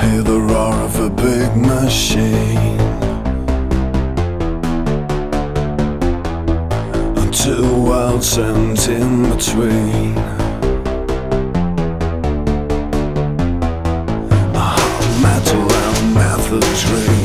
hear the roar of a big machine, and two worlds and in between. A hot metal and method dream.